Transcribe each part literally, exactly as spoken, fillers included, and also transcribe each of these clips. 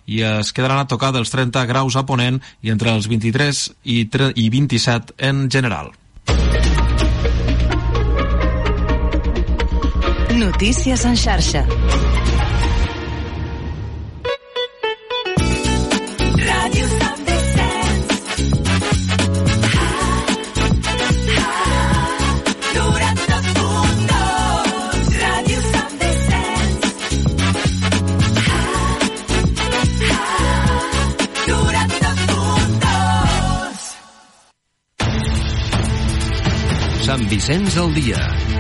i es quedaran a tocar dels trenta graus a Ponent i entre els vint-i-tres i vint-i-set en general. Notícies en xarxa. Ràdio Sant Vicenç. noranta punt dos. Ràdio Sant Vicenç. noranta punt dos. Sant Vicenç al dia.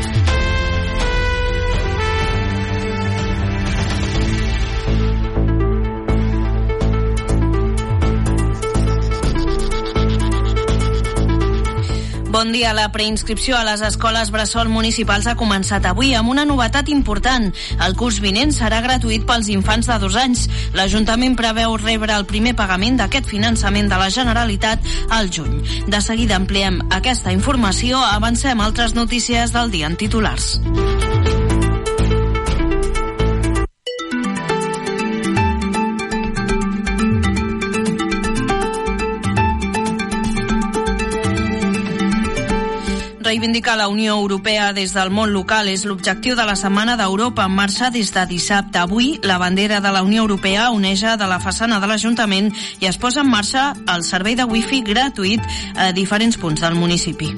Bon dia. La preinscripció a les escoles bressol municipals ha començat avui amb una novetat important. El curs vinent serà gratuït pels infants de dos anys. L'Ajuntament preveu rebre el primer pagament d'aquest finançament de la Generalitat al juny. De seguida ampliem aquesta informació. Avancem altres notícies del dia en titulars. Reivindicar la Unió Europea des del món local és l'objectiu de la Setmana d'Europa en marxa des de dissabte. Avui, la bandera de la Unió Europea oneja de la façana de l'Ajuntament i es posa en marxa el servei de wifi gratuït a diferents punts del municipi.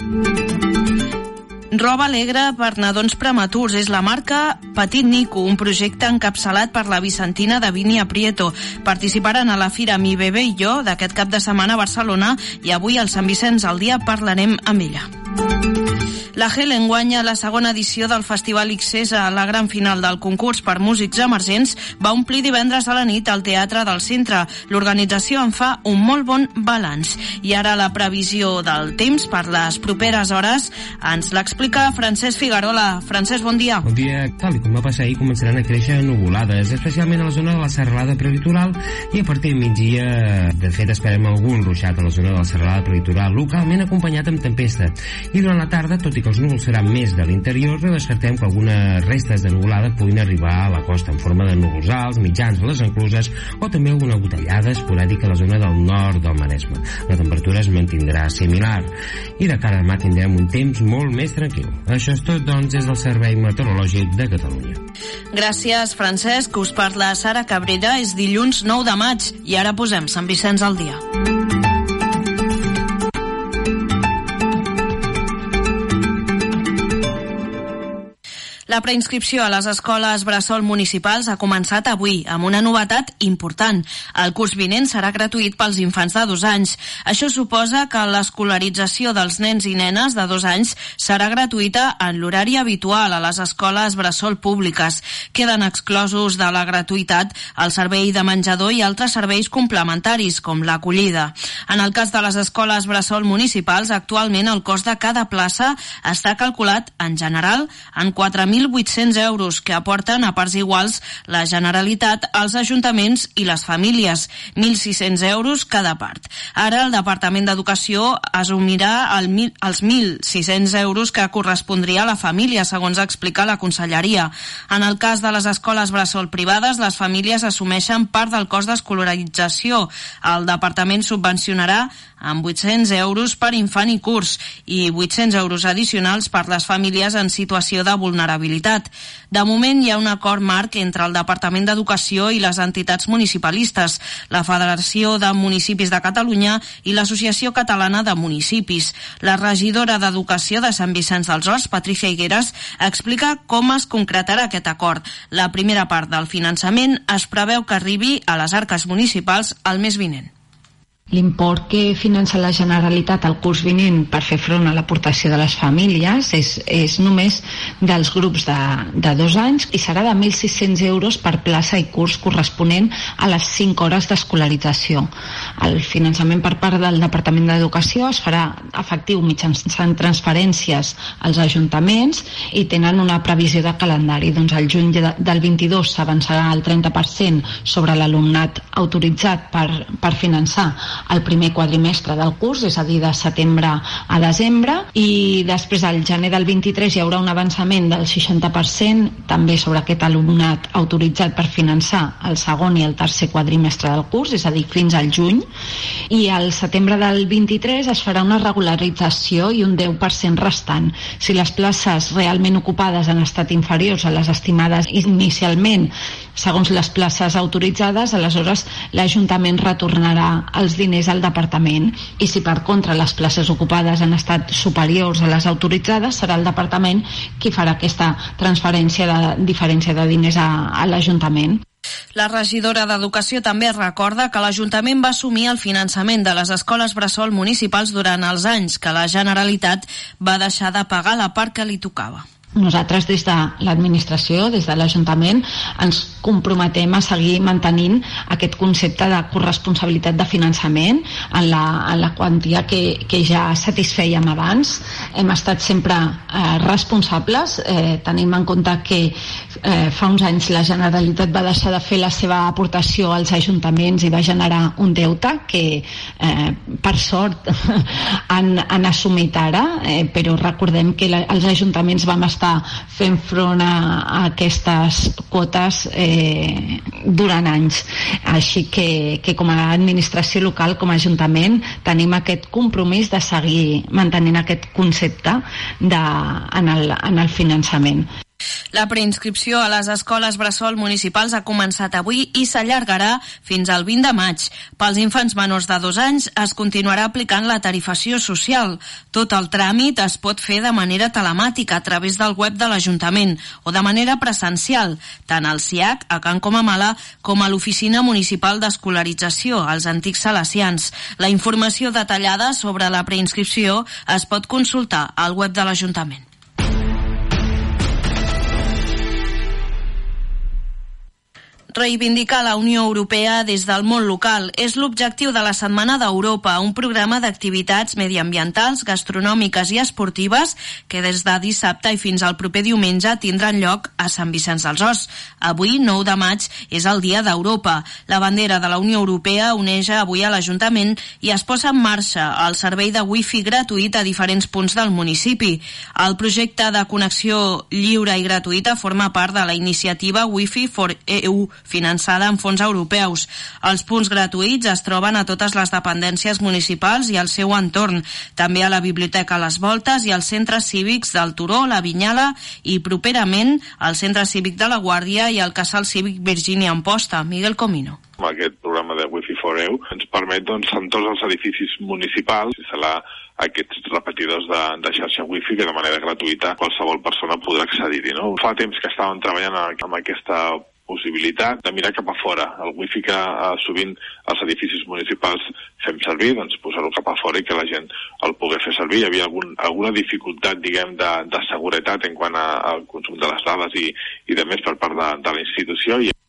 Roba alegre per nadons prematurs és la marca Petit Nico, un projecte encapçalat per la vicentina Davinia Prieto. Participaran a la Fira Mi Bebé i Jo d'aquest cap de setmana a Barcelona i avui al Sant Vicenç al dia parlarem amb ella. La Helen guanya la segona edició del Festival Ixesa. La gran final del concurs per músics emergents va omplir divendres a la nit al Teatre del Centre. L'organització en fa un molt bon balanç. I ara la previsió del temps per les properes hores ens l'explica Francesc Figuerola. Francesc, bon dia. Bon dia. Tal com va passar ahir, començaran a créixer nuvolades, especialment a la zona de la serralada prelitoral i a partir de migdia, de fet, esperem algun ruixat a la zona de la serralada prelitoral, localment acompanyat amb tempesta. I durant la tarda, tot i que els núvols seran més de l'interior, no descartem que algunes restes de nuvolada puguin arribar a la costa en forma de núvols alts, mitjans a les encluses o també alguna gotellada esporàdica a la zona del nord del Maresme. La temperatura es mantindrà similar i de cara a demà tindrem un temps molt més tranquil. Això és tot, doncs, des del Servei Meteorològic de Catalunya. Gràcies, Francesc. Us parla Sara Cabrera. És dilluns nou de maig i ara posem Sant Vicenç al dia. La preinscripció a les escoles bressol municipals ha començat avui amb una novetat important. El curs vinent serà gratuït pels infants de dos anys. Això suposa que l'escolarització dels nens i nenes de dos anys serà gratuïta en l'horari habitual a les escoles bressol públiques. Queden exclosos de la gratuïtat el servei de menjador i altres serveis complementaris, com l'acollida. En el cas de les escoles bressol municipals, actualment el cost de cada plaça està calculat, en general, en quatre mil vuit-cents euros, que aporten a parts iguals la Generalitat, els ajuntaments i les famílies, mil sis-cents euros cada part. Ara el Departament d'Educació assumirà el mil, els mil sis-cents euros que correspondria a la família, segons explica la Conselleria. En el cas de les escoles bressol privades, les famílies assumeixen part del cost d'escolarització. El Departament subvencionarà amb vuit-cents euros per infant i curs i vuit-cents euros addicionals per les famílies en situació de vulnerabilitat. De moment hi ha un acord marc entre el Departament d'Educació i les entitats municipalistes, la Federació de Municipis de Catalunya i l'Associació Catalana de Municipis. La regidora d'Educació de Sant Vicenç dels Horts, Patricia Higueras, explica com es concretarà aquest acord. La primera part del finançament es preveu que arribi a les arques municipals el mes vinent. L'import que finança la Generalitat al curs vinent per fer front a l'aportació de les famílies és, és només dels grups de, de dos anys i serà de mil sis-cents euros per plaça i curs corresponent a les cinc hores d'escolarització. El finançament per part del Departament d'Educació es farà efectiu mitjançant transferències als ajuntaments i tenen una previsió de calendari. Doncs el juny de, del vint-i-dos s'avançarà el trenta per cent sobre l'alumnat autoritzat per, per finançar el primer quadrimestre del curs, és a dir, de setembre a desembre, i després al gener del vint-i-tres hi haurà un avançament del seixanta per cent també sobre aquest alumnat autoritzat per finançar el segon i el tercer quadrimestre del curs, és a dir, fins al juny, i al setembre del vint-i-tres es farà una regularització i un deu per cent restant. Si les places realment ocupades han estat inferiors a les estimades inicialment segons les places autoritzades, aleshores l'Ajuntament retornarà els diners al Departament, i si per contra les places ocupades han estat superiors a les autoritzades, serà el Departament qui farà aquesta transferència de diferència de diners a, a l'Ajuntament. La regidora d'Educació també recorda que l'Ajuntament va assumir el finançament de les escoles bressol municipals durant els anys que la Generalitat va deixar de pagar la part que li tocava. Nosaltres des de l'administració, des de l'Ajuntament, ens comprometem a seguir mantenint aquest concepte de corresponsabilitat de finançament en la, en la quantia que, que ja satisfèiem abans. Hem estat sempre eh, responsables, eh, tenim en compte que eh, fa uns anys la Generalitat va deixar de fer la seva aportació als ajuntaments i va generar un deute que eh, per sort han, han assumit ara, eh, però recordem que la, els ajuntaments vam estar estar fent front a, a aquestes quotes eh, durant anys. Així que, que com a administració local, com a Ajuntament, tenim aquest compromís de seguir mantenint aquest concepte de, en, el, en el finançament. La preinscripció a les escoles bressol municipals ha començat avui i s'allargarà fins al vint de maig. Pels infants menors de dos anys es continuarà aplicant la tarifació social. Tot el tràmit es pot fer de manera telemàtica a través del web de l'Ajuntament o de manera presencial, tant al C I A C, a Can Comamala, com a l'Oficina Municipal d'Escolarització, als antics salesians. La informació detallada sobre la preinscripció es pot consultar al web de l'Ajuntament. Reivindicar la Unió Europea des del món local és l'objectiu de la Setmana d'Europa, un programa d'activitats mediambientals, gastronòmiques i esportives que des de dissabte i fins al proper diumenge tindran lloc a Sant Vicenç dels Horts. Avui, nou de maig, és el Dia d'Europa. La bandera de la Unió Europea uneix avui a l'Ajuntament i es posa en marxa el servei de wifi gratuït a diferents punts del municipi. El projecte de connexió lliure i gratuïta forma part de la iniciativa Wi-Fi for E U, finançada amb fons europeus. Els punts gratuïts es troben a totes les dependències municipals i al seu entorn, també a la Biblioteca a les Voltes i als centres cívics del Turó, la Vinyala i properament al Centre Cívic de la Guàrdia i al Casal Cívic Virgínia Amposta. Miguel Comino. Aquest programa de Wi-Fi for E U ens permet, doncs, en tots els edificis municipals instal·lar aquests repetidors de, de xarxa Wi-Fi que de manera gratuïta qualsevol persona podrà accedir-hi, no? Fa temps que estàvem treballant amb aquesta possibilitat de mirar cap a fora. El wifi que eh, sovint els edificis municipals fem servir, doncs posar-ho cap a fora i que la gent el pugui fer servir. Hi havia algun, alguna dificultat, diguem, de, de seguretat en quant a, al consum de les dades i, i de més per part de, de la institució. I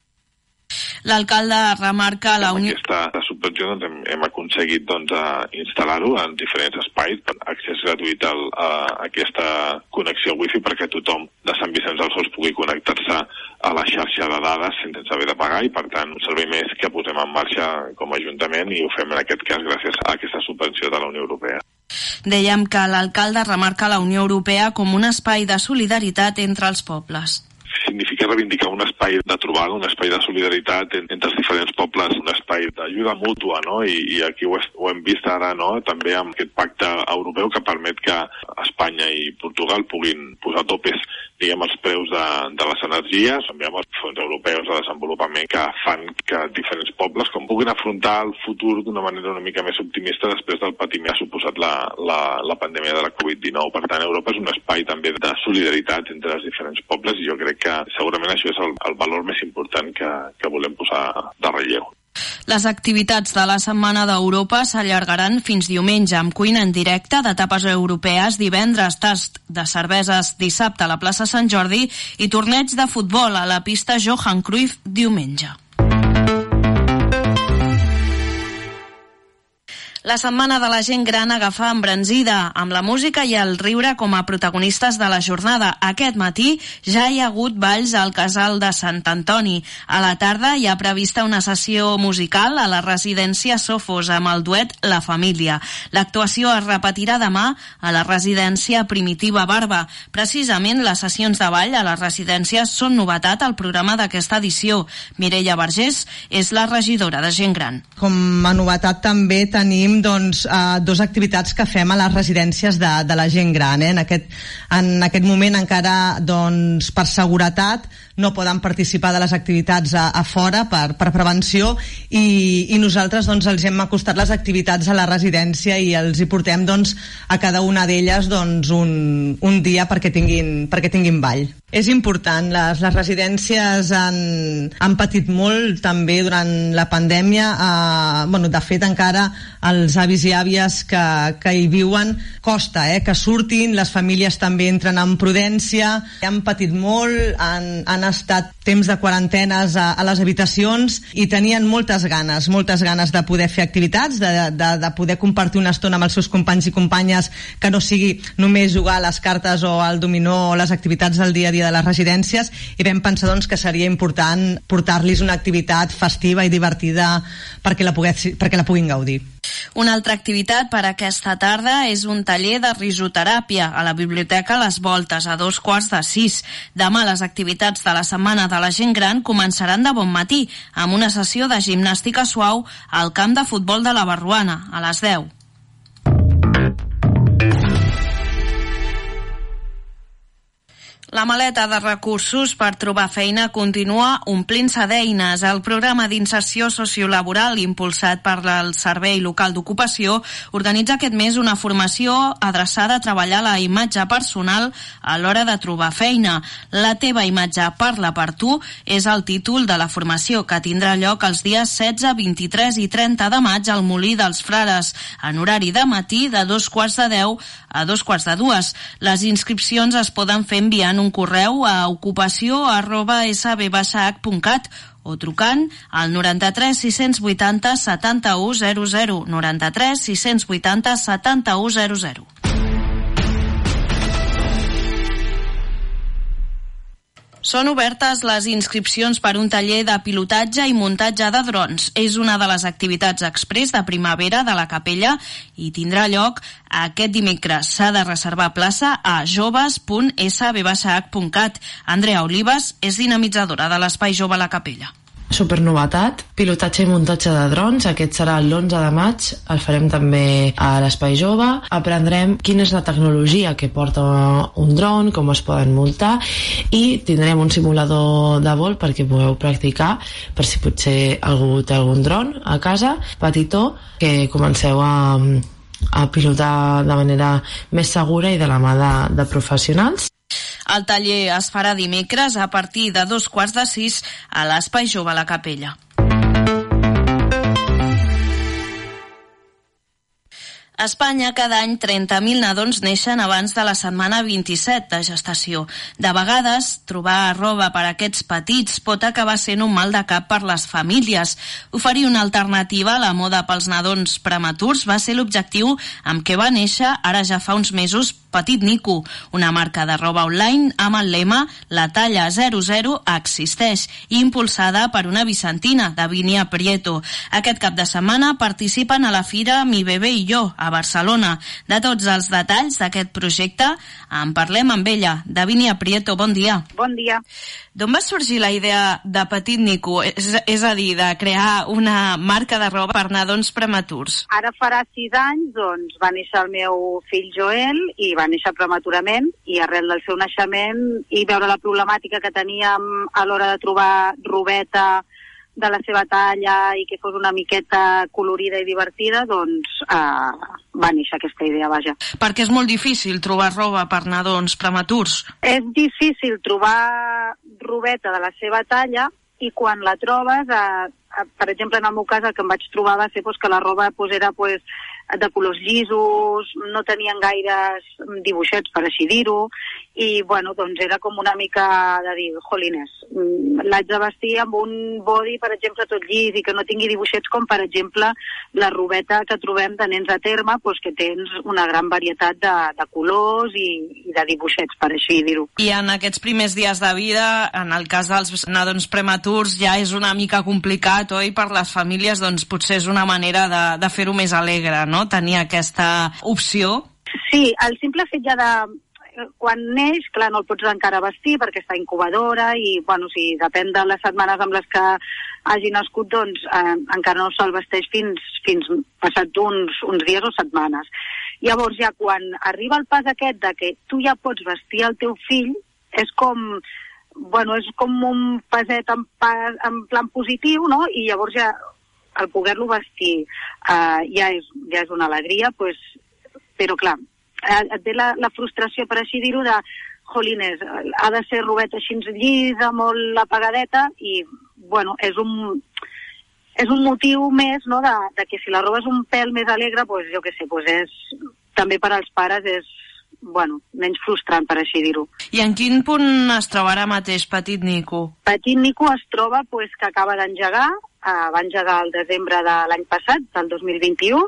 l'alcalde remarca la Unió... Amb aquesta subvenció doncs, hem, hem aconseguit doncs, instal·lar-ho en diferents espais per accés gratuït al, a aquesta connexió wifi perquè tothom de Sant Vicenç dels Horts pugui connectar-se a la xarxa de dades sense haver de pagar i per tant un servei més que posem en marxa com a Ajuntament i ho fem en aquest cas gràcies a aquesta subvenció de la Unió Europea. Dèiem que l'alcalde remarca la Unió Europea com un espai de solidaritat entre els pobles. Significa reivindicar un espai de trobada, un espai de solidaritat entre els diferents pobles, un espai d'ajuda mútua, no? I, i aquí ho, ho hem vist ara, no? També amb aquest pacte europeu que permet que Espanya i Portugal puguin posar topes, diguem, els preus de, de les energies, també amb els fons europeus de desenvolupament que fan que diferents pobles com puguin afrontar el futur d'una manera una mica més optimista després del patiment que ha suposat la, la, la pandèmia de la covid dinou. Per tant, Europa és un espai també de solidaritat entre els diferents pobles i jo crec que segurament això és el, el valor més important que, que volem posar de relleu. Les activitats de la Setmana d'Europa s'allargaran fins diumenge amb cuina en directe de tapes europees divendres, tast de cerveses dissabte a la plaça Sant Jordi i torneig de futbol a la pista Johan Cruyff diumenge. La setmana de la gent gran agafa embranzida, amb la música i el riure com a protagonistes de la jornada. Aquest matí ja hi ha hagut balls al Casal de Sant Antoni. A la tarda hi ha prevista una sessió musical a la residència Sofos amb el duet La Família. L'actuació es repetirà demà a la residència Primitiva Barba. Precisament les sessions de ball a les residències són novetat al programa d'aquesta edició. Mireia Vergés és la regidora de gent gran. Com a novetat també tenim doncs, uh, dos activitats que fem a les residències de, de la gent gran. Eh? En, aquest, en aquest moment encara doncs, per seguretat no poden participar de les activitats a, a fora per, per prevenció i, i nosaltres doncs, els hem acostat les activitats a la residència i els hi portem doncs, a cada una d'elles doncs, un, un dia perquè tinguin, perquè tinguin ball. És important, les, les residències han, han patit molt també durant la pandèmia. Eh, bueno, de fet encara els avis i àvies que, que hi viuen costa eh, que surtin, les famílies també entren en prudència, han patit molt, han, han estat temps de quarantenes a, a les habitacions i tenien moltes ganes, moltes ganes de poder fer activitats, de, de, de poder compartir una estona amb els seus companys i companyes que no sigui només jugar a les cartes o al dominó o les activitats del dia a dia de les residències, i vam pensar doncs, que seria important portar-los una activitat festiva i divertida perquè la, pogués, perquè la puguin gaudir. Una altra activitat per aquesta tarda és un taller de risoteràpia a la Biblioteca Les Voltes a dos quarts de sis. Demà les activitats de la Setmana de la Gent Gran començaran de bon matí amb una sessió de gimnàstica suau al camp de futbol de la Barruana a les deu. La maleta de recursos per trobar feina continua omplint-se d'eines. El programa d'inserció sociolaboral impulsat per el Servei Local d'Ocupació organitza aquest mes una formació adreçada a treballar la imatge personal a l'hora de trobar feina. La teva imatge parla per tu és el títol de la formació que tindrà lloc els dies setze, vint-i-tres i trenta de maig al Molí dels Frares, en horari de matí de dos quarts de deu a dos quarts de dues. Les inscripcions es poden fer enviant un correu a ocupació arroba s b h punt cat o trucant al noranta-tres sis-cents vuitanta setanta-u zero zero, noranta-tres sis-cents vuitanta setanta-u zero zero. Són obertes les inscripcions per un taller de pilotatge i muntatge de drons. És una de les activitats exprés de primavera de la Capella i tindrà lloc aquest dimecres. S'ha de reservar plaça a joves punt s b h punt cat. Andrea Olivas és dinamitzadora de l'Espai Jove a la Capella. Supernovetat, pilotatge i muntatge de drons. Aquest serà l'onze de maig, el farem també a l'Espai Jove. Aprendrem quina és la tecnologia que porta un dron, com es poden muntar, i tindrem un simulador de vol perquè pugueu practicar, per si potser algú té algun dron a casa, petitó, que comenceu a, a pilotar de manera més segura i de la mà de, de professionals. El taller es farà dimecres a partir de dos quarts de sis a l'Espai Jove a la Capella. A Espanya, cada any trenta mil nadons neixen abans de la setmana vint-i-set de gestació. De vegades, trobar roba per a aquests petits pot acabar sent un mal de cap per les famílies. Oferir una alternativa a la moda pels nadons prematurs va ser l'objectiu amb què va néixer, ara ja fa uns mesos, Petit Nico, una marca de roba online amb el lema «La talla zero zero existeix» i impulsada per una vicentina, Davinia Prieto. Aquest cap de setmana participen a la fira Mi Bebé i Jo, a Barcelona. De tots els detalls d'aquest projecte en parlem amb ella. Davinia Prieto, bon dia. Bon dia. D'on va sorgir la idea de Petit Nico? És, és a dir, de crear una marca de roba per nadons prematurs. Ara farà sis anys, doncs, va néixer el meu fill Joel i va néixer prematurament, i arrel del seu naixement i veure la problemàtica que teníem a l'hora de trobar robeta de la seva talla i que fos una miqueta colorida i divertida, doncs eh, va néixer aquesta idea, vaja. Perquè és molt difícil trobar roba per nadons prematurs. És difícil trobar robeta de la seva talla i quan la trobes eh, per exemple, en el meu cas, el que em vaig trobar va ser pues, que la roba pues, era pues, de colors llisos, no tenien gaires dibuixets, per així dir-ho, i bueno, doncs era com una mica de dir, jolines, l'haig de vestir amb un body, per exemple, tot llis i que no tingui dibuixets com, per exemple, la robeta que trobem de nens a terme, doncs que tens una gran varietat de, de colors i, i de dibuixets, per així dir-ho. I en aquests primers dies de vida, en el cas dels nadons prematurs, ja és una mica complicat, oi? Per les famílies, doncs potser és una manera de, de fer-ho més alegre, no? Tenir aquesta opció. Sí, el simple fet ja de... Quan neix, clar, no el pots encara vestir perquè està incubadora i, bueno, si depèn de les setmanes amb les que hagi nascut, doncs eh, encara no se'l vesteix fins, fins passat uns, uns dies o setmanes. Llavors, ja quan arriba el pas aquest de que tu ja pots vestir el teu fill, és com... Bueno, és com un paset en, pas, en plan positiu, no? I llavors ja el poder-lo vestir eh, ja, és, ja és una alegria, pues, però clar, et ve la, la frustració, per així dir-ho, de jolines, ha de ser robeta així llisa, molt apagadeta, i bueno, és un, és un motiu més, no?, de, de que si la roba és un pèl més alegre, pues, jo què sé, pues és, també per als pares és, bueno, menys frustrant, per així dir-ho. I en quin punt es troba ara mateix Petit Nico? Petit Nico es troba pues, que acaba d'engegar, eh, va engegar el desembre de l'any passat, del dos mil vint-i-u,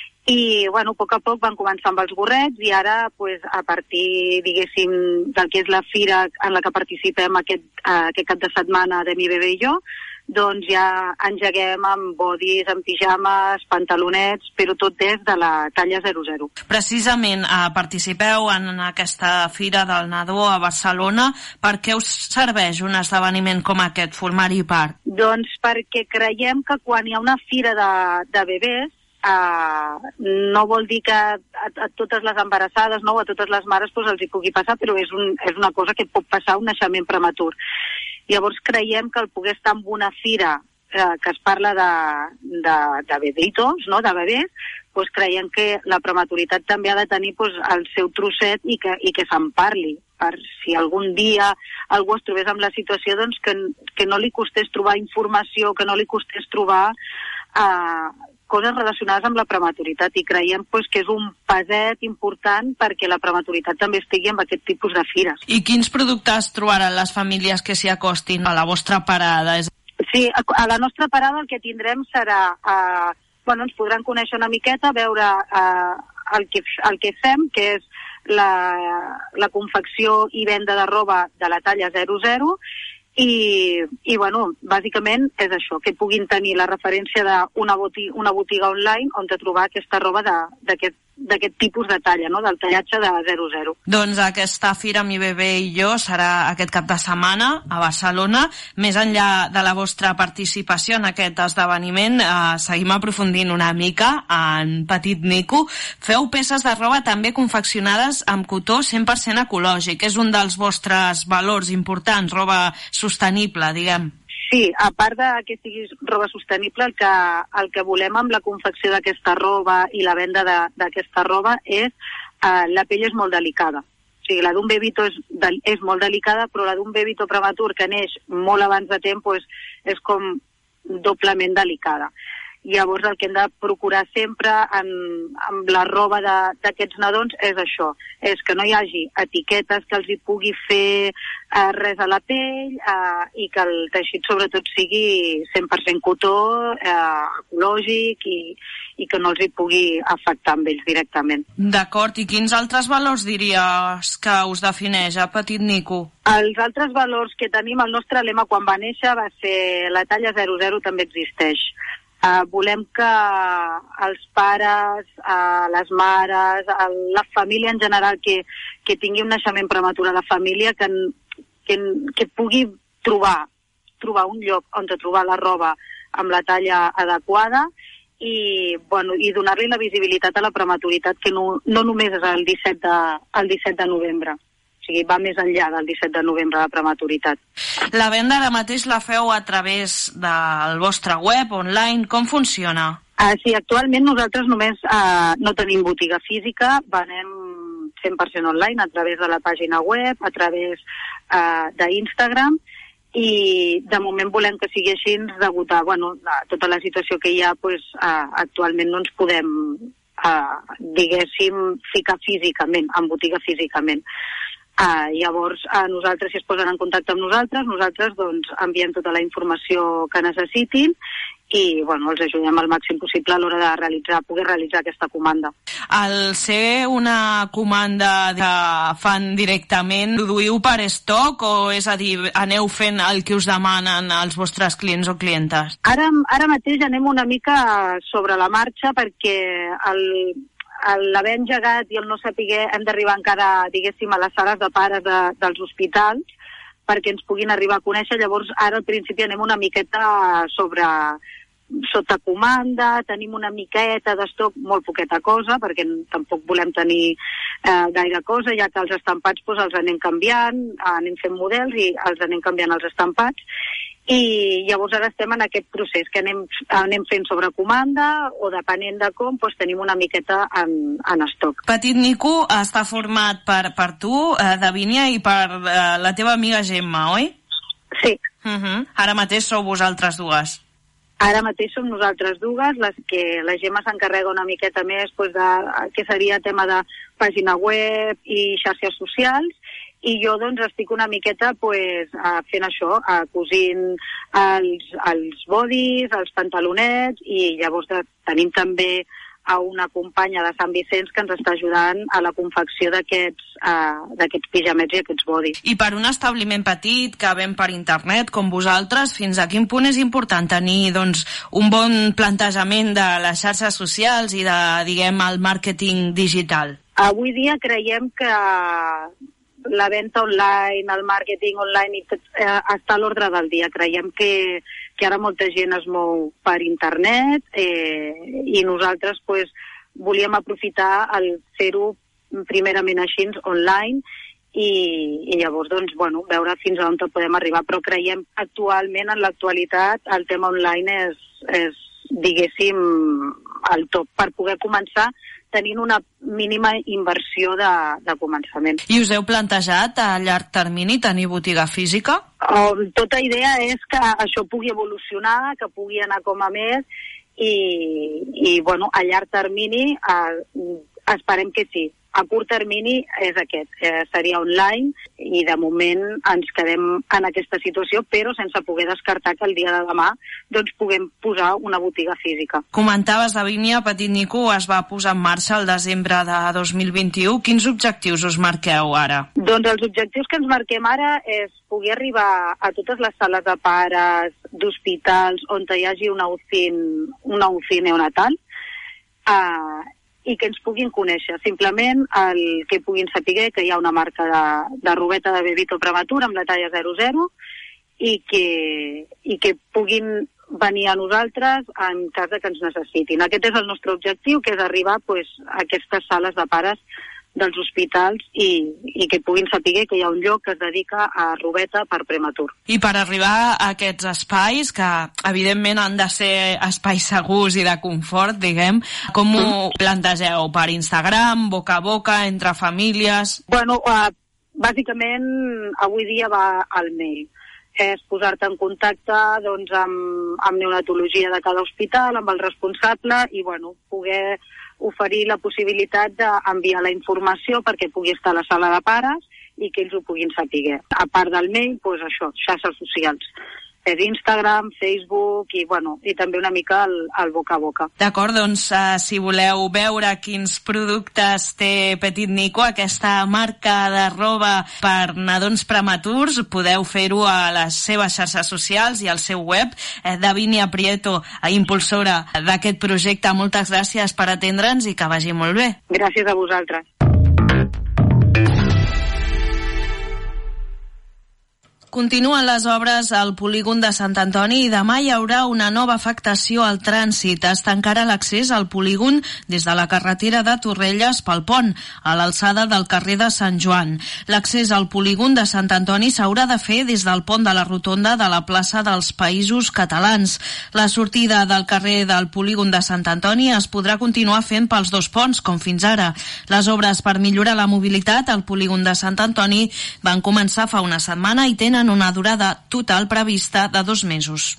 i bueno, a poc a poc van començar amb els gorrets i ara pues, a partir, diguéssim, del que és la fira en la que participem aquest, eh, aquest cap de setmana de Mi Bebé i jo, doncs ja engeguem amb bodis, amb pijames, pantalonets, però tot des de la talla zero zero. Precisament eh, participeu en aquesta Fira del Nadó a Barcelona. Per què us serveix un esdeveniment com aquest, formar-hi part? Doncs perquè creiem que quan hi ha una fira de, de bebès, Uh, no vol dir que a, a totes les embarassades, no, o a totes les mares pues, els hi pugui passar, però és, un, és una cosa que pot passar un naixement prematur. Llavors creiem que el poder estar en una fira uh, que es parla de, de, de bebitos, no, de bebès, pues, creiem que la prematuritat també ha de tenir pues, el seu trosset i que, i que se'n parli, per si algun dia algú es trobés amb la situació, doncs que, que no li costés trobar informació, que no li costés trobar uh, coses relacionades amb la prematuritat, i creiem pues, que és un paset important perquè la prematuritat també estigui en aquest tipus de fires. I quins productes trobaran les famílies que s'hi acostin a la vostra parada? Sí, a, a la nostra parada el que tindrem serà... Uh, bueno, ens podran conèixer una miqueta, veure uh, el, que, el que fem, que és la, la confecció i venda de roba de la talla zero zero, I, i bueno, bàsicament és això, que puguin tenir la referència d'una botiga, una botiga online on te trobar aquesta roba d'aquest d'aquest tipus de talla, no? Del tallatge de zero zero. Doncs aquesta Fira Mi Bebé i jo serà aquest cap de setmana a Barcelona. Més enllà de la vostra participació en aquest esdeveniment, eh, seguim aprofundint una mica en Petit Nico. Feu peces de roba també confeccionades amb cotó cent per cent ecològic. És un dels vostres valors importants, roba sostenible, diguem. Sí, a part de que sigui roba sostenible, el que, el que volem amb la confecció d'aquesta roba i la venda d'aquesta roba és eh, la pell és molt delicada. O sigui, la d'un bebito és, de, és molt delicada, però la d'un bebito prematur que neix molt abans de temps és, és com doblement delicada. Llavors el que hem de procurar sempre en, en la roba d'aquests nadons és això, és que no hi hagi etiquetes que els hi pugui fer eh, res a la pell eh, i que el teixit sobretot sigui cent per cent cotó, eh, ecològic i, i que no els hi pugui afectar amb ells directament. D'acord, i quins altres valors diries que us defineix a Petit Nico? Els altres valors que tenim, el nostre lema quan va néixer va ser la talla zero zero també existeix. Uh, volem que els pares, uh, les mares, uh, la família en general que, que tingui un naixement prematur a la família, que, que, que pugui trobar, trobar un lloc on trobar la roba amb la talla adequada i, bueno, i donar-li la visibilitat a la prematuritat, que no, no només és el disset de, el disset de novembre. O sigui, va més enllà del disset de novembre de prematuritat. La venda ara mateix la feu a través del vostre web, online, com funciona? Uh, sí, actualment nosaltres només uh, no tenim botiga física, venem cent per cent online a través de la pàgina web, a través uh, d'Instagram, i de moment volem que sigui així degut a, bueno, a tota la situació que hi ha, pues, uh, actualment no ens podem, uh, diguéssim, ficar físicament, en botiga físicament. Uh, llavors, a nosaltres, si es posen en contacte amb nosaltres, nosaltres doncs, enviem tota la informació que necessitin i bueno, els ajudem al màxim possible a l'hora de realitzar, poder realitzar aquesta comanda. Al ser una comanda que fan directament, produïu per estoc o és a dir, aneu fent el que us demanen els vostres clients o clientes? Ara, ara mateix anem una mica sobre la marxa perquè el, l'haver engegat i el no saber hem d'arribar encara, diguéssim, a les sales de pares de, dels hospitals perquè ens puguin arribar a conèixer. Llavors, ara al principi anem una miqueta sobre sota comanda, tenim una miqueta d'estoc, molt poqueta cosa, perquè tampoc volem tenir eh, gaire cosa, ja que els estampats doncs, els anem canviant, anem fent models i els anem canviant els estampats, i llavors ara estem en aquest procés que anem, anem fent sobre comanda o depenent de com, doncs, tenim una miqueta en, en estoc. Petit Nico està format per, per tu, eh, Davínia, i per eh, la teva amiga Gemma, oi? Sí. Uh-huh. Ara mateix sou vosaltres dues. Ara mateix som nosaltres dues, les que la Gemma s'encarrega una miqueta més pues, de què seria tema de pàgina web i xarxes socials, i jo doncs estic una miqueta pues, fent això, cosint els, els bodis, els pantalonets, i llavors tenim també a una companya de Sant Vicenç que ens està ajudant a la confecció d'aquests uh, d'aquests pijamets i aquests bodis. I per un establiment petit que ven per internet com vosaltres, fins a quin punt és important tenir doncs, un bon plantejament de les xarxes socials i de, diguem, el màrqueting digital? Avui dia creiem que la venda online, el màrqueting online i tot, eh, està a l'ordre del dia. Creiem que, que ara molta gent es mou per internet eh, i nosaltres pues, volíem aprofitar el fer-ho primerament així online i, i llavors doncs, bueno, veure fins a on podem arribar. Però creiem actualment, en l'actualitat, el tema online és, és diguéssim, el top per poder començar tenint una mínima inversió de, de començament. I us heu plantejat a llarg termini tenir botiga física? Oh, tota idea és que això pugui evolucionar, que pugui anar com a més i, i bueno, a llarg termini eh, esperem que sí. A curt termini és aquest, eh, seria online i de moment ens quedem en aquesta situació, però sense poder descartar que el dia de demà doncs, puguem posar una botiga física. Comentaves, Davínia, Petit Nico es va posar en marxa el desembre de dos mil vint-i-u. Quins objectius us marqueu ara? Doncs els objectius que ens marquem ara és poder arribar a totes les sales de pares, d'hospitals, on hi hagi una U C I, una U C I neonatal, eh, i que ens puguin conèixer. Simplement el que puguin saber que hi ha una marca de, de robeta de bebito prematur amb la talla zero zero i que, i que puguin venir a nosaltres en cas de que ens necessitin. Aquest és el nostre objectiu, que és arribar pues, a aquestes sales de pares dels hospitals i, i que puguin saber que hi ha un lloc que es dedica a robeta per prematur. I per arribar a aquests espais, que evidentment han de ser espais segurs i de confort, diguem, com ho plantegeu? Per Instagram, boca a boca, entre famílies? Bueno, uh, bàsicament avui dia va al mail. És posar-te en contacte doncs, amb, amb neonatologia de cada hospital, amb el responsable i bueno, poder oferir la possibilitat d'enviar la informació perquè pugui estar a la sala de pares i que ells ho puguin saber. A part del mail, doncs això, xarxes socials. És Instagram, Facebook i, bueno, i també una mica el, el boca a boca. D'acord, doncs uh, si voleu veure quins productes té Petit Nico, aquesta marca de roba per nadons prematurs, podeu fer-ho a les seves xarxes socials i al seu web. Eh, Davínia Prieto, impulsora d'aquest projecte, moltes gràcies per atendre'ns i que vagi molt bé. Gràcies a vosaltres. Continuen les obres al polígon de Sant Antoni i demà hi haurà una nova afectació al trànsit. Es tancarà l'accés al polígon des de la carretera de Torrelles pel pont, a l'alçada del carrer de Sant Joan. L'accés al polígon de Sant Antoni s'haurà de fer des del pont de la rotonda de la plaça dels Països Catalans. La sortida del carrer del polígon de Sant Antoni es podrà continuar fent pels dos ponts, com fins ara. Les obres per millorar la mobilitat al polígon de Sant Antoni van començar fa una setmana i tenen tenen una durada total prevista de dos mesos.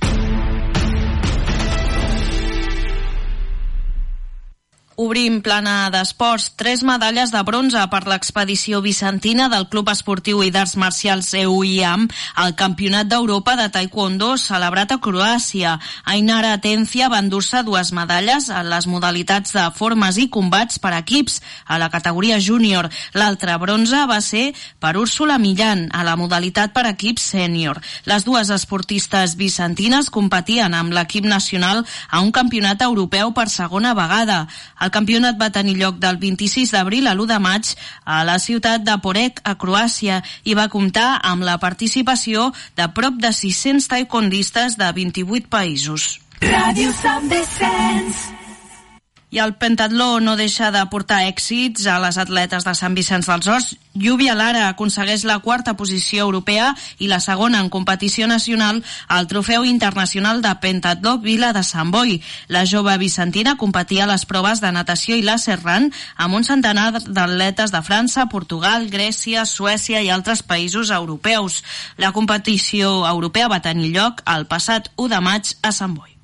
Obrim plana d'esports. Tres medalles de bronze per l'expedició bizantina del Club Esportiu i d'Arts Marcials E U I A M al Campionat d'Europa de Taekwondo celebrat a Croàcia. Ainara Atencia va endur-se dues medalles en les modalitats de formes i combats per equips a la categoria júnior. L'altre bronze va ser per Úrsula Millán a la modalitat per equips sènior. Les dues esportistes bizantines competien amb l'equip nacional a un campionat europeu per segona vegada. El campionat va tenir lloc del vint-i-sis d'abril a l'u de maig a la ciutat de Porec, a Croàcia, i va comptar amb la participació de prop de sis-cents taekwondistes de vint-i-vuit països. Ràdio Sant Vicenç. I el pentatló no deixa de portar èxits a les atletes de Sant Vicenç dels Horts. Lluvia Lara aconsegueix la quarta posició europea i la segona en competició nacional al Trofeu Internacional de Pentatló Vila de Sant Boi. La jove vicentina competia a les proves de natació i láser run amb un centenar d'atletes de França, Portugal, Grècia, Suècia i altres països europeus. La competició europea va tenir lloc el passat u de maig a Sant Boi.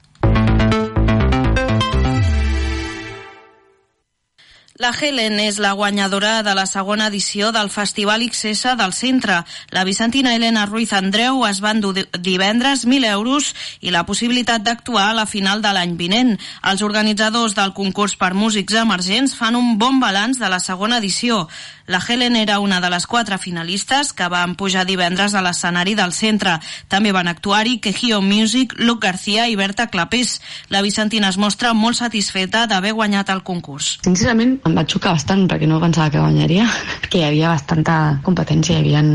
La Helen és la guanyadora de la segona edició del Festival X S del centre. La vicentina Helena Ruiz Andreu es va endur divendres mil euros i la possibilitat d'actuar a la final de l'any vinent. Els organitzadors del concurs per músics emergents fan un bon balanç de la segona edició. La Helen era una de les quatre finalistes que van pujar divendres a l'escenari del centre. També van actuar-hi Quejío Music, Luc García i Berta Clapés. La vicentina es mostra molt satisfeta d'haver guanyat el concurs. Sincerament, em va xocar bastant perquè no pensava que guanyaria, que hi havia bastanta competència, hi havia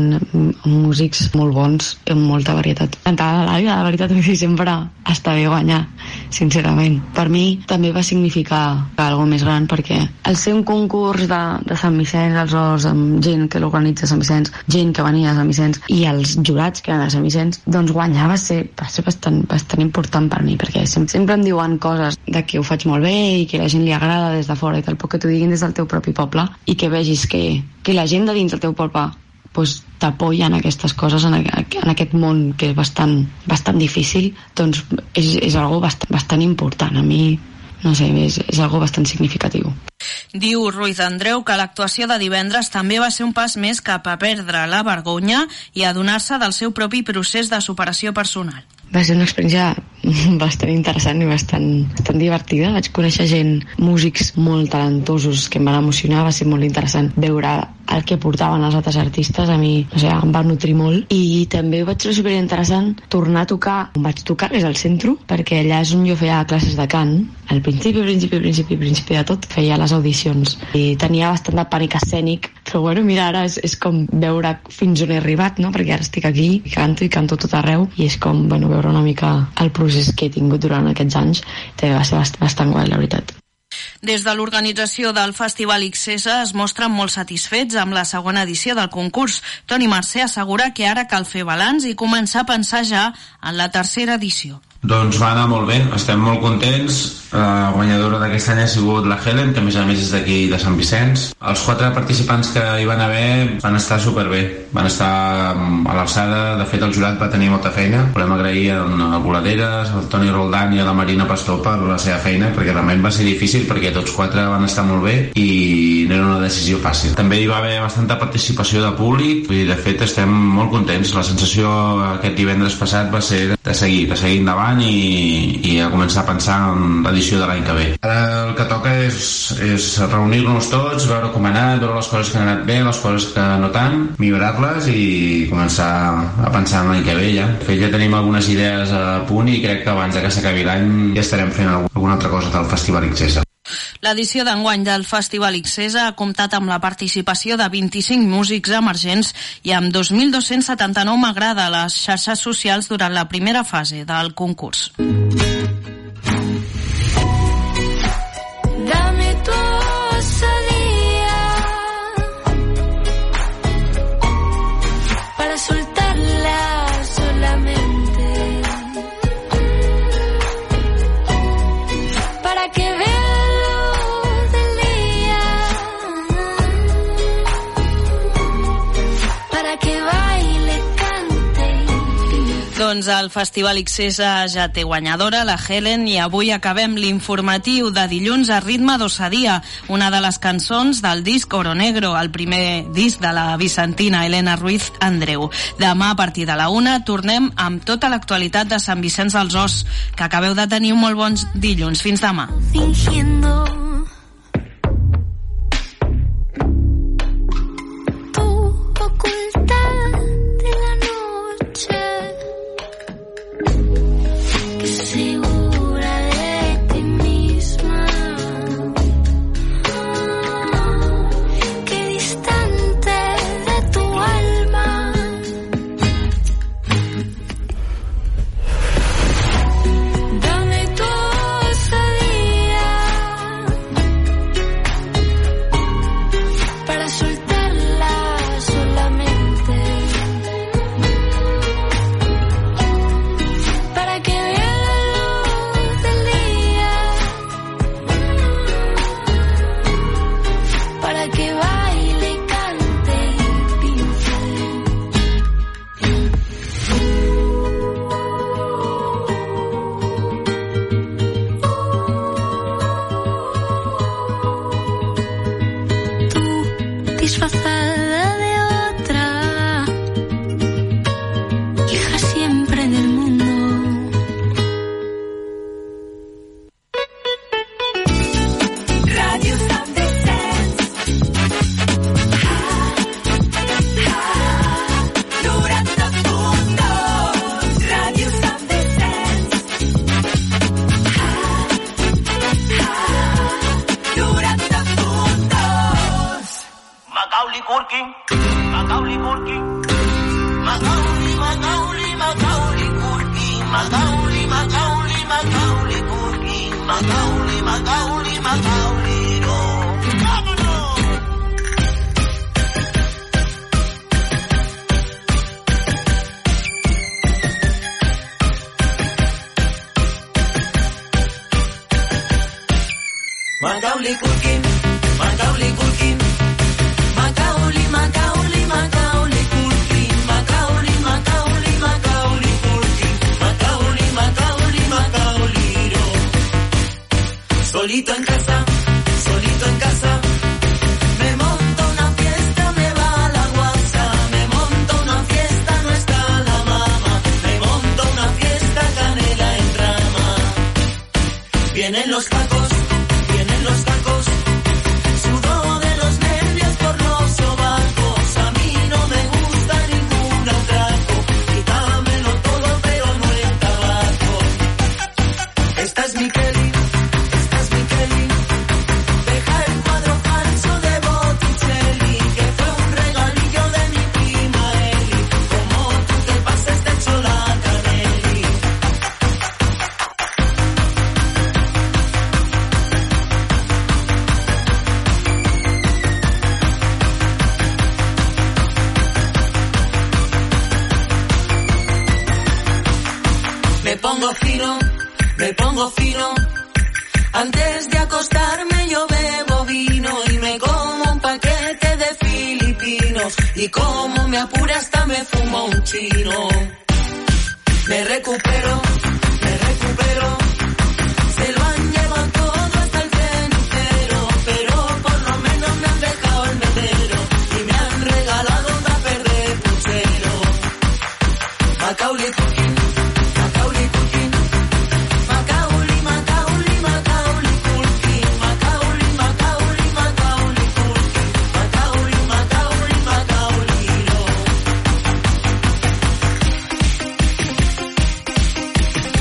músics molt bons, amb molta varietat. Cantar a l'aire, la veritat, sempre està bé guanyar, sincerament. Per mi també va significar alguna més gran, perquè al ser un concurs de, de Sant Vicenç, els Horts, amb gent que l'organitza a Sant Vicenç, gent que venia a Sant Vicenç i els jurats que eren a Sant Vicenç, doncs guanyar va ser, va ser bastant, bastant important per mi, perquè sempre, sempre em diuen coses de que ho faig molt bé i que la gent li agrada des de fora i tal, però que t'ho diguin des del teu propi poble i que vegis que, que la gent de dins del teu poble pues, t'apoya en aquestes coses, en, en aquest món que és bastant, bastant difícil, doncs és, és algo bastant, bastant important. A mi, no sé, és, és algo bastant significatiu. Diu Ruiz Andreu que l'actuació de divendres també va ser un pas més cap a perdre la vergonya i adonar-se del seu propi procés de superació personal. Va ser una experiència bastant interessant i bastant, bastant divertida. Vaig conèixer gent, músics molt talentosos que em van emocionar. Va ser molt interessant veure el que portaven els altres artistes. A mi, o sigui, em va nutrir molt. I també vaig ser superinteressant tornar a tocar on vaig tocar, que és al centre, perquè allà és on jo feia classes de cant. Al principi, principi, principi, principi de tot, feia les audicions. I tenia bastant de pànic escènic, però bueno, mira, ara és, és com veure fins on he arribat, no? Perquè ara estic aquí, i canto i canto tot arreu, i és com, bueno, veure una mica el procés que he tingut durant aquests anys. També va ser bastant, bastant guai, la veritat. Des de l'organització del Festival X S es mostren molt satisfets amb la segona edició del concurs. Toni Mercè assegura que ara cal fer balanç i començar a pensar ja en la tercera edició. Doncs va anar molt bé, estem molt contents. La guanyadora d'aquest any ha sigut la Helen, que a més a més és d'aquí de Sant Vicenç. Els quatre participants que hi van haver van estar superbé, van estar a l'alçada. De fet, el jurat va tenir molta feina. Volem agrair a Voladeres, al Toni Roldán i a la Marina Pastor per la seva feina, perquè realment va ser difícil, perquè tots quatre van estar molt bé i no era una decisió fàcil. També hi va haver bastanta participació de públic i de fet estem molt contents. La sensació aquest divendres passat va ser de seguir, de seguir endavant i, i a començar a pensar en l'edició de l'any que ve. Ara el que toca és, és reunir-nos tots, veure com ha anat, veure les coses que han anat bé, les coses que no tant, millorar-les i començar a pensar en l'any que ve ja. De fet, ja tenim algunes idees a punt i crec que abans que s'acabi l'any ja estarem fent alguna altra cosa del Festival X S. L'edició d'enguany del Festival X S ha comptat amb la participació de vint-i-cinc músics emergents i amb dos mil dos-cents setanta-nou m'agrada a les xarxes socials durant la primera fase del concurs. Dame tu osadía para soltarla solamente, para que vea que baile, cante Doncs el Festival Accessa ja té guanyadora, la Helen, i avui acabem l'informatiu de dilluns a ritme d'Ossadia, una de les cançons del disc Oro Negro, el primer disc de la vicentina Elena Ruiz Andreu. Demà, a partir de la una, tornem amb tota l'actualitat de Sant Vicenç dels Horts, que acabeu de tenir un molt bons dilluns. Fins demà. Fingiendo tu oculta de la noche, que segura de ti misma, que distante de tu alma. Dame tu osadía para soltarla solamente, para que vea la luz del día, para que baile y cante y pinte. Tú disfrazada de otra, hija siempre del mundo. Radio Sant Vicenç, noranta punt dos. Radio Sant Vicenç, noranta punt dos. Macaulay Culkin, Macaulay Culkin, Macaulay, Macaulay, Macaulay Culkin, Macaulay, Macaulay, Macaulay Culkin, Macaulay, Macaulay, Macaulay, no. ¡Vámonos! Macaulay Culkin, Macaulay Culkin, Macaulay, Macaulay, Macaulay Culkin, Macaulay, Macaulay, Macaulay Culkin, Macaulay, Macaulay, Macaulay, no. Solito en casa, solito en casa, me monto una fiesta, me va la guasa, me monto una fiesta, no está la mamá, me monto una fiesta, canela en rama. Vienen los tacos, vienen los tacos, sudo de los nervios por los sobacos, a mí no me gusta ningún atraco, quítamelo todo pero no el tabaco. Esta es mi Kelly, esta es mi Kelly, deja el cuadro falso de Botticelli, que fue un regalillo de mi prima Eli, como tú te pases te echo la caneli. Me pongo fino, me pongo fino, antes de acostarme yo bebo vino y me como un paquete de filipinos y como me apura hasta me fumo un chino. Me recupero, me recupero, se lo han llevado todo hasta el cenicero, pero por lo menos me han dejado el medero y me han regalado un tupper de puchero. Macaulay Culkin, Macaulay Culkin, Macaulay, Macaulay, Macaulay Culkin, Macaulay, Macaulay, Macaulay Culkin, Macaulay, Macaulay, Macaulay, no.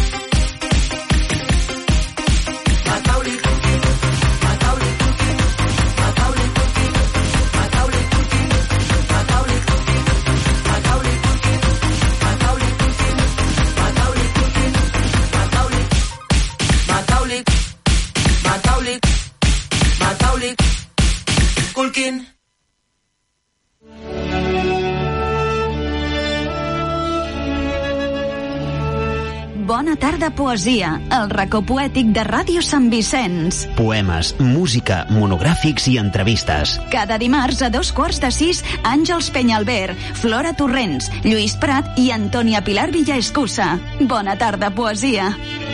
tarda poesia, el racó poètic de Ràdio Sant Vicenç. Poemes, música, monogràfics i entrevistes. Cada dimarts a dos quarts de sis, Àngels Penyalver, Flora Torrents, Lluís Prat i Antònia Pilar Villaescusa. Bona tarda, poesia.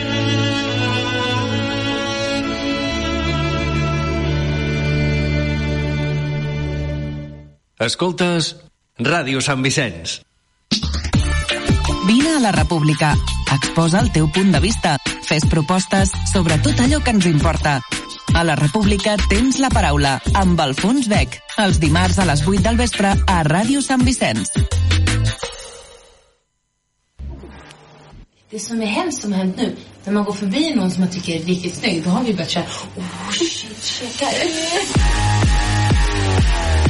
Escoltes Ràdio Sant Vicenç. Vine a la República. Exposa el teu punt de vista. Fes propostes sobre tot allò que ens importa. A la República tens la paraula, amb Alfons Bec. Els dimarts a les vuit del vespre a Ràdio Sant Vicenç. Det som är hemskt som har hänt nu, när man går förbi någon som man tycker är riktigt snygg, då har vi börjat köra, oh shit, checka.